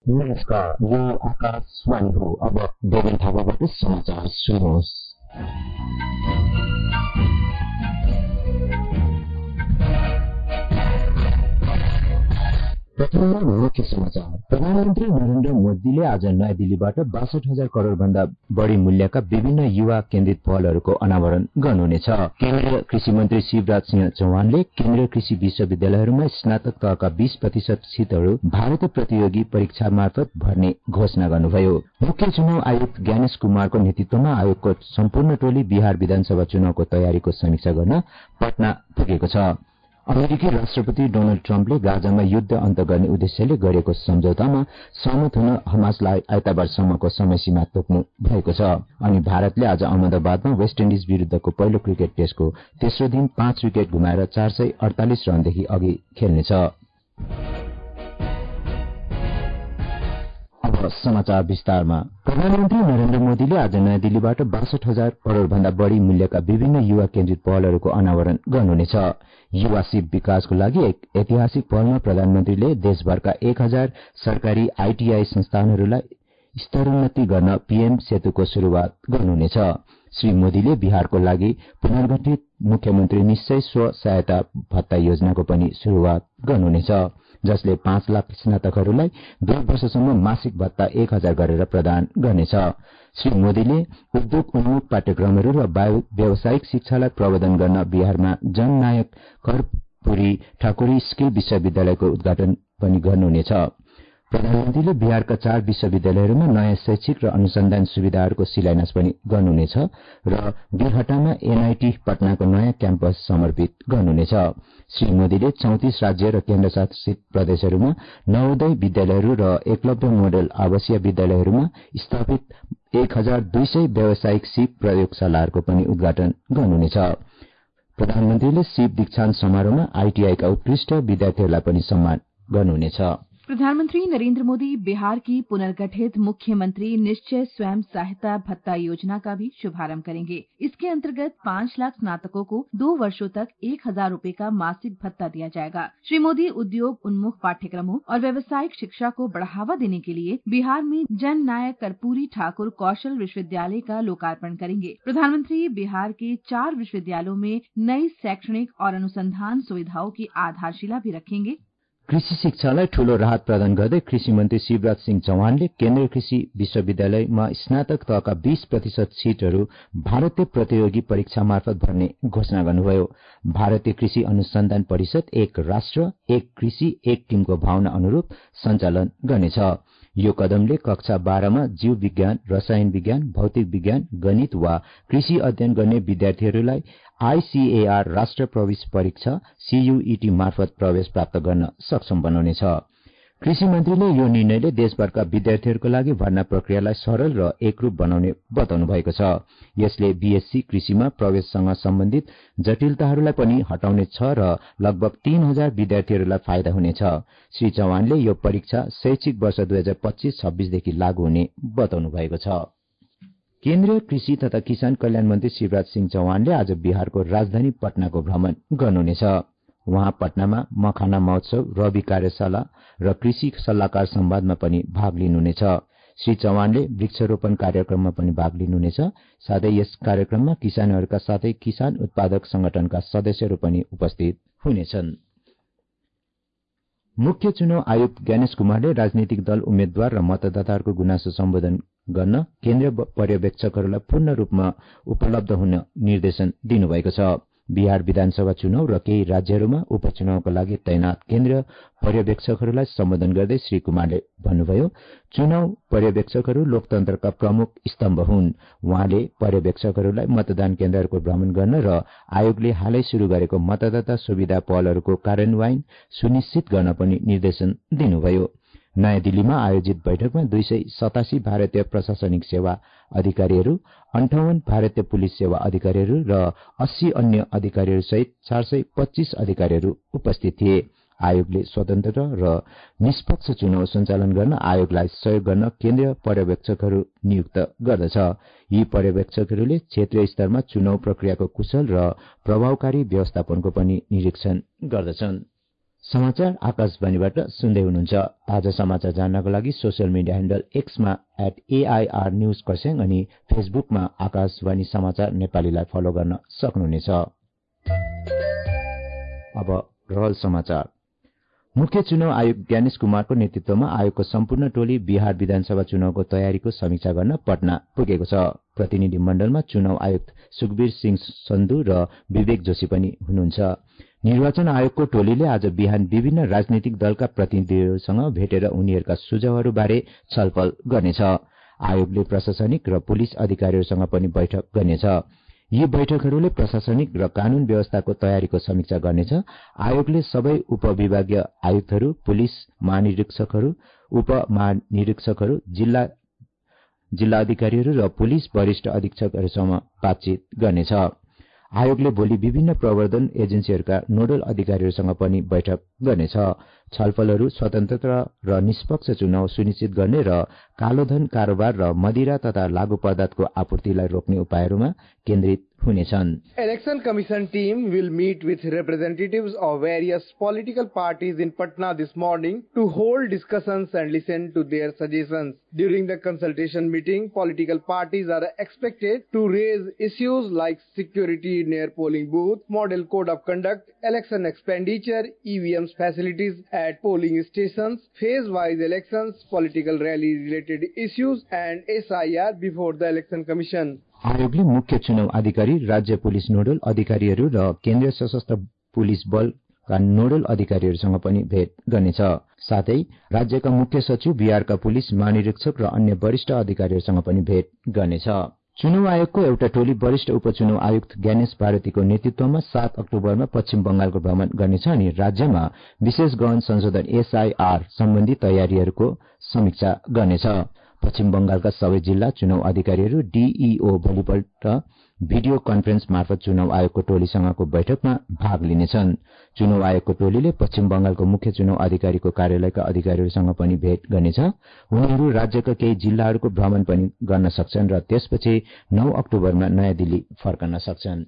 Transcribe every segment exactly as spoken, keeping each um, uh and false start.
नमस्कार, यो आकाशवाणी हो। अब देवेन थापाबाट समाचार सुन्नुहोस्। प्रथममा मुख्य समाचार। प्रधानमन्त्री नरेन्द्र मोदीले आज नयाँ दिल्लीबाट बासठ हजार करोड़ भन्दा बढ़ी मूल्यका विभिन्न युवा केन्द्रित पहलहरूको अनावरण गर्नुहुनेछ। केन्द्रीय कृषि मन्त्री शिवराज सिंह चौहानले केन्द्रीय कृषि विश्वविद्यालयहरूमा स्नातक तहका बीस प्रतिशत सीटहरू भारतीय प्रतियोगी परीक्षा मार्फत भर्ने घोषणा गर्नुभयो। मुख्य चुनाव आयुक्त ज्ञानेश कुमारको नेतृत्वमा आयोगको सम्पूर्ण टोली बिहार विधानसभा चुनावको तयारीको समीक्षा गर्न पटना पुगेको छ। अमेरिकी राष्ट्रपति डोनाल्ड ट्रम्पले गाजामा युद्ध अन्त गर्ने उद्देश्यले गरेको सम्झौतामा सहमत हुन हमासलाई आइतबारसम्मको समय सीमा तोक्नु भएको छ। अनि भारतले आज अहमदाबादमा वेस्ट इन्डिज विरूद्धको पहिलो क्रिकेट टेस्टको तेस्रो दिन पाँच विकेट गुमाएर चार सय अडतालिस रनदेखि अघि खेल्नेछ। अब समाचार विस्तारमा। प्रधानमन्त्री नरेन्द्र मोदीले आज नयाँ दिल्लीबाट बासठ हजार करोड़ भन्दा बढ़ी मूल्यका विभिन्न युवा केन्द्रित पहलहरूको अनावरण गर्नुहुनेछ। युवा सिप विकासको लागि एक ऐतिहासिक पहलमा प्रधानमन्त्रीले देशभरका एक हजार सरकारी आईटीआई संस्थानहरूलाई स्तरोन्नति गर्न पीएम सेतुको शुरूआत गर्नुहुनेछ। श्री मोदीले बिहारको लागि पुनर्गठित मुख्यमन्त्री निश्चय स्व सहायता भत्ता योजनाको पनि शुरूआत गर्नुहुनेछ, जसले पाँच लाख स्नातकहरूलाई दुई वर्षसम्म मासिक भत्ता एक हजार गरेर प्रदान गर्नेछ। श्री मोदीले उद्योग उन्मुख पाठ्यक्रमहरू र व्यावसायिक शिक्षालाई प्रवर्धन गर्न बिहारमा जननायक कर्पूरी ठाकुरी स्किल विश्वविद्यालयको उद्घाटन पनि गर्नुहुनेछ। प्रधानमन्त्रीले बिहारका चार विश्वविद्यालयहरूमा नयाँ शैक्षिक र अनुसन्धान सुविधाहरूको शिलान्यास पनि गर्नुहुनेछ र बिरहटामा एनआईटी पटनाको नयाँ क्याम्पस समर्पित गर्नुहुनेछ। श्री मोदीले चौतिस राज्य र केन्द्रशासित प्रदेशहरूमा नवोदय विद्यालयहरू र एकलव्य मोडल आवासीय विद्यालयहरूमा स्थापित एक हजार दुई सय व्यावसायिक सिप प्रयोगशालाहरूको पनि उद्घाटन गर्नुहुनेछ। प्रधानमन्त्रीले सिप दीक्षान्त समारोहमा आईटीआईका उत्कृष्ट विद्यार्थीहरूलाई पनि सम्मान गर्नुहुनेछ। प्रधानमंत्री नरेंद्र मोदी बिहार की पुनर्गठित मुख्यमंत्री निश्चय स्वयं सहायता भत्ता योजना का भी शुभारंभ करेंगे। इसके अंतर्गत पाँच लाख स्नातकों को दो वर्षों तक एक हजार रूपये का मासिक भत्ता दिया जाएगा। श्री मोदी उद्योग उन्मुख पाठ्यक्रमों और व्यावसायिक शिक्षा को बढ़ावा देने के लिए बिहार में जन नायक कर्पूरी ठाकुर कौशल विश्वविद्यालय का लोकार्पण करेंगे। प्रधानमंत्री बिहार के चार विश्वविद्यालयों में नई शैक्षणिक और अनुसंधान सुविधाओं की आधारशिला भी रखेंगे। कृषि शिक्षालाई ठूलो राहत प्रदान गर्दै कृषि मन्त्री शिवराज सिंह चौहानले केन्द्रीय कृषि विश्वविद्यालयमा स्नातक तहका बीस प्रतिशत सीटहरू भारतीय प्रतियोगी परीक्षा मार्फत भर्ने घोषणा गर्नुभयो। भारतीय कृषि अनुसन्धान परिषद एक राष्ट्र एक कृषि एक टीमको भावना अनुरूप सञ्चालन गर्नेछ। यो कदमले कक्षा बाह्रमा जीव विज्ञान, रसायन विज्ञान, भौतिक विज्ञान, गणित वा कृषि अध्ययन गर्ने विद्यार्थीहरूलाई आईसीएआर राष्ट्र प्रवेश परीक्षा सीयूईटी मार्फत प्रवेश प्राप्त गर्न सक्षम बनाउनेछ। कृषि मन्त्रीले यो निर्णयले देशभरका विद्यार्थीहरूको लागि भर्ना प्रक्रियालाई सरल र एकरूप बनाउने बताउनु भएको छ। यसले बीएससी कृषिमा प्रवेशसँग सम्बन्धित जटिलताहरूलाई पनि हटाउनेछ र लगभग तीन हजार विद्यार्थीहरूलाई फाइदा हुनेछ। श्री चौहानले यो परीक्षा शैक्षिक वर्ष दुई हजार पच्चीस छब्बीसदेखि लागू हुने बताउनु भएको छ। केन्द्रीय कृषि तथा किसान कल्याण मन्त्री शिवराज सिंह चौहानले आज बिहारको राजधानी पटनाको भ्रमण गर्नुहुनेछ। उहाँ पटनामा मखाना महोत्सव, रवि कार्यशाला र कृषि सल्लाहकार संवादमा पनि भाग लिनुहुनेछ। श्री चौहानले वृक्षरोपण कार्यक्रममा पनि भाग लिनुहुनेछ। साथै यस कार्यक्रममा किसानहरूका साथै किसान उत्पादक संगठनका सदस्यहरू पनि उपस्थित हुनेछन्। मुख्य चुनाव आयुक्त ज्ञानेश कुमारले राजनीतिक दल, उम्मेद्वार र मतदाताहरूको गुनासो सम्बोधन गर्न केन्द्रीय पर्यवेक्षकहरूलाई पूर्ण रूपमा उपलब्ध हुन निर्देशन दिनुभएको छ। बिहार विधानसभा चुनाव र केही राज्यहरूमा उपचुनावको लागि तैनात केन्द्रीय पर्यवेक्षकहरूलाई सम्बोधन गर्दै श्री कुमारले भन्नुभयो, चुनाव पर्यवेक्षकहरू लोकतन्त्रका प्रमुख स्तम्भ हुन्। उहाँले पर्यवेक्षकहरूलाई मतदान केन्द्रहरूको भ्रमण गर्न र आयोगले हालै शुरू गरेको मतदाता सुविधा पहलहरूको कार्यान्वयन सुनिश्चित गर्न पनि निर्देशन दिनुभयो। नयाँ दिल्लीमा आयोजित बैठकमा दुई सय सतासी भारतीय प्रशासनिक सेवा अधिकारीहरू, अन्ठाउन्न भारतीय पुलिस सेवा अधिकारीहरू र अस्सी अन्य अधिकारीहरू सहित चार सय पच्चीस अधिकारीहरू उपस्थित थिए। आयोगले स्वतन्त्र र निष्पक्ष चुनाव सञ्चालन गर्न आयोगलाई सहयोग गर्न केन्द्रीय पर्यवेक्षकहरू नियुक्त गर्दछ। यी पर्यवेक्षकहरूले क्षेत्रीय स्तरमा चुनाव प्रक्रियाको कुशल र प्रभावकारी व्यवस्थापनको पनि निरीक्षण गर्दछन्। समाचार आकाशवाणीबाट सुन्दै हुनुहुन्छ। आज समाचार जान्नको लागि सोशल मिडिया ह्यान्डल एक्समा एट एआईआर न्यूज खरसाङ अनि फेसबुकमा आकाशवाणी समाचार नेपालीलाई फलो गर्न सक्नुहुनेछ। अब रहल समाचार। मुख्य चुनाव आयुक्त ज्ञानेश कुमारको नेतृत्वमा आयोगको सम्पूर्ण टोली बिहार विधानसभा चुनावको तयारीको समीक्षा गर्न पटना पुगेको छ। प्रतिनिधि मण्डलमा चुनाव आयुक्त सुखबीर सिंह सन्धु र विवेक जोशी पनि हुनुहुन्छ। निर्वाचन आयोगको टोलीले आज बिहान विभिन्न राजनीतिक दलका प्रतिनिधिहरूसँग भेटेर उनीहरूका सुझावहरूबारे छलफल गर्नेछ। आयोगले प्रशासनिक र पुलिस अधिकारीहरूसँग पनि बैठक गर्नेछ। यी बैठकहरूले प्रशासनिक र कानून व्यवस्थाको तयारीको समीक्षा गर्नेछ। आयोगले सबै उपविभागीय आयुक्तहरू, पुलिस महानिरीक्षकहरू, उप महानिरीक्षकहरू, जिल्ला जिल्ला अधिकारीहरू र पुलिस वरिष्ठ अधीक्षकहरूसँग बातचित गर्नेछ। आयोगले भोलि विभिन्न प्रवर्धन एजेन्सीहरूका नोडल अधिकारीहरूसँग पनि बैठक गर्नेछ। छलफलहरू स्वतन्त्र र निष्पक्ष चुनाव सुनिश्चित गर्ने र कालोधन कारोबार र मदिरा तथा लागू पदार्थको आपूर्तिलाई रोक्ने उपायहरूमा केन्द्रित हुनेछन्। Election Commission team will meet with representatives of various political parties in Patna this morning to hold discussions and listen to their suggestions. During the consultation meeting, political parties are expected to raise issues like security near polling booth, model code of conduct, election expenditure, E V Ms facilities at polling stations, phase-wise elections, political rally-related issues, and S I R before the Election Commission. आयोगले मुख्य चुनाव अधिकारी, राज्य police nodal अधिकारीहरू र केन्द्रीय सशस्त्र police बलका nodal अधिकारीहरूसँग पनि भेट गर्नेछ। साथै राज्यका मुख्य सचिव, बिहारका पुलिस महानिरीक्षक र अन्य वरिष्ठ अधिकारीहरूसँग पनि भेट गर्नेछ। चुनाव आयोगको एउटा टोली वरिष्ठ उपचुनाव आयुक्त ज्ञानेश भारतीको नेतृत्वमा सात अक्टोबरमा पश्चिम बंगालको भ्रमण गर्नेछ अनि राज्यमा विशेष गहन संशोधन एसआईआर सम्बन्धी तयारीहरूको समीक्षा गर्नेछ। पश्चिम बंगालका सबै जिल्ला चुनाव अधिकारीहरू डीईओ भोलिपल्ट भिडियो कन्फरेन्स मार्फत चुनाव आयोगको टोलीसँगको बैठकमा भाग लिनेछन्। चुनाव आयोगको टोलीले पश्चिम बंगालको मुख्य चुनाव अधिकारीको कार्यालयका अधिकारीहरूसँग पनि भेट गर्नेछ। उनीहरू राज्यका केही जिल्लाहरूको भ्रमण पनि गर्न सक्छन् र त्यसपछि नौ अक्टोबरमा नयाँ दिल्ली फर्कन सक्छन्।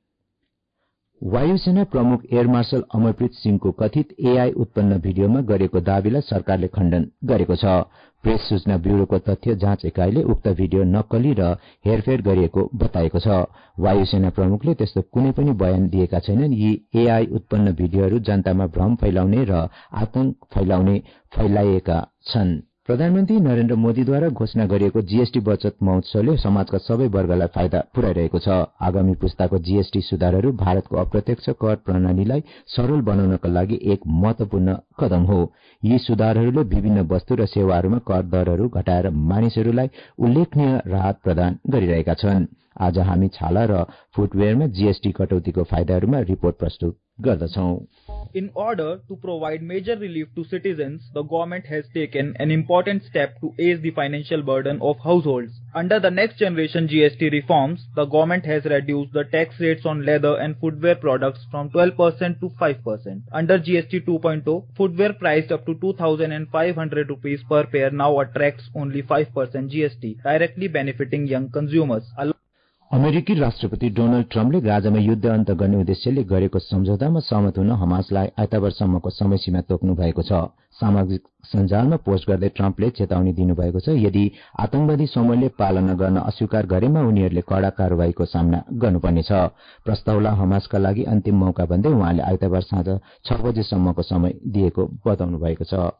वायुसेना प्रमुख एयर मार्शल अमरप्रीत सिंहको कथित एआई उत्पन्न भिडियोमा गरिएको दावीलाई सरकारले खण्डन गरेको छ। प्रेस सूचना ब्यूरोको तथ्य जाँच एकाइले उक्त भिडियो नक्कली र हेरफेर गरिएको बताएको छ। वायुसेना प्रमुखले त्यस्तो कुनै पनि बयान दिएका छैनन्। यी एआई उत्पन्न भिडियोहरू जनतामा भ्रम फैलाउने र आतंक फैलाउने फैलाइएका छन्। प्रधानमन्त्री नरेन्द्र मोदीद्वारा घोषणा गरिएको जीएसटी बचत महोत्सवले समाजका सबै वर्गलाई फाइदा पुर्याइरहेको छ। आगामी पुस्ताको जीएसटी सुधारहरू भारतको अप्रत्यक्ष कर प्रणालीलाई सरल बनाउनका लागि एक महत्वपूर्ण कदम हो। यी सुधारहरूले विभिन्न वस्तु र सेवाहरूमा कर दरहरू घटाएर मानिसहरूलाई उल्लेखनीय राहत प्रदान गरिरहेका छन्। आज हामी छाला र फुटवेयरमा जीएसटी कटौतीको फाइदाहरूमा रिपोर्ट प्रस्तुत गर्दछौं। In order to provide major relief to citizens, the government has taken an important step to ease the financial burden of households. Under the next generation G S T reforms, the government has reduced the tax rates on leather and footwear products from twelve percent to five percent. Under G S T two point oh, footwear priced up to two thousand five hundred rupees per pair now attracts only five percent G S T, directly benefiting young consumers. अमेरिकी राष्ट्रपति Donald ट्रम्पले गाजामा युद्ध अन्त गर्ने उद्देश्यले गरेको सम्झौतामा सहमत हुन हमासलाई आइतबारसम्मको समय सीमा तोक्नु भएको छ। सामाजिक सञ्जालमा पोस्ट गर्दै ट्रम्पले चेतावनी दिनुभएको छ, यदि आतंकवादी समूहले पालना गर्न अस्वीकार गरेमा उनीहरूले कड़ा कारवाहीको सामना गर्नुपर्नेछ। प्रस्तावलाई हमासका लागि अन्तिम मौका भन्दै उहाँले आइतबार साँझ छ बजेसम्मको समय दिएको बताउनु भएको छ।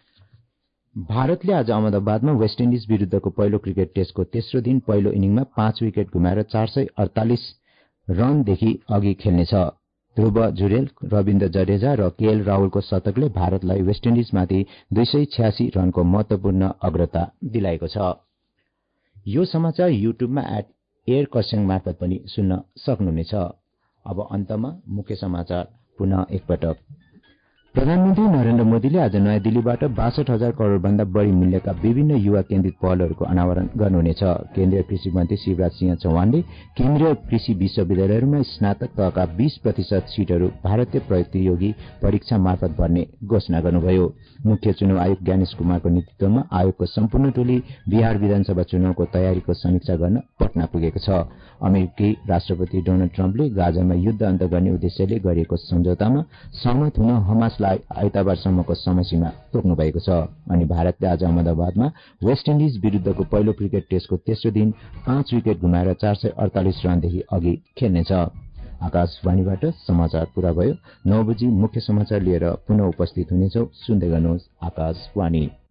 भारतले आज अहमदाबादमा वेस्ट इन्डिज विरूद्धको पहिलो क्रिकेट टेस्टको तेस्रो दिन पहिलो इनिङमा पाँच विकेट गुमाएर चार सय अडतालिस रनदेखि अघि खेल्नेछ। ध्रुव जुरेल, रविन्द्र जडेजा र केएल राहुलको शतकले भारतलाई वेस्ट इन्डिजमाथि दुई सय छ्यासी रनको महत्वपूर्ण अग्रता दिलाएको छ। यो समाचार युट्युबमा एट एयर खरसाङ मार्फत पनि सुन्न सक्नुहुनेछ। अब अन्तमा मुख्य समाचार पुनः एकपटक। प्रधानमन्त्री नरेन्द्र मोदीले आज नयाँ दिल्लीबाट बासठ हजार करोड़ भन्दा बढ़ी मूल्यका विभिन्न युवा केन्द्रित पहलहरूको अनावरण गर्नुहुनेछ। केन्द्रीय कृषि मन्त्री शिवराज सिंह चौहानले केन्द्रीय कृषि विश्वविद्यालयहरूमा स्नातक तहका बीस प्रतिशत सीटहरू भारतीय प्रतियोगी परीक्षा मार्फत भर्ने घोषणा गर्नुभयो। मुख्य चुनाव आयुक्त ज्ञानेश कुमारको नेतृत्वमा आयोगको सम्पूर्ण टोली बिहार विधानसभा चुनावको तयारीको समीक्षा गर्न पटना पुगेको छ। अमेरिकी राष्ट्रपति डोनाल्ड ट्रम्पले गाजामा युद्ध अन्त गर्ने उद्देश्यले गरिएको सम्झौतामा सहमत हुन हमास त्यसलाई आइतबारसम्मको समयसीमा तोक्नु भएको छ। अनि भारतले आज अहमदाबादमा वेस्ट इन्डिज विरुद्धको पहिलो क्रिकेट टेस्टको तेस्रो दिन पाँच विकेट गुमाएर चार सय अडतालिस रनदेखि अघि खेल्नेछ। आकाशवाणीबाट समाचार पूरा भयो। नौ बजी मुख्य समाचार लिएर पुनः उपस्थित हुनेछौ। सुन्दै गर्नुहोस् आकाशवाणी।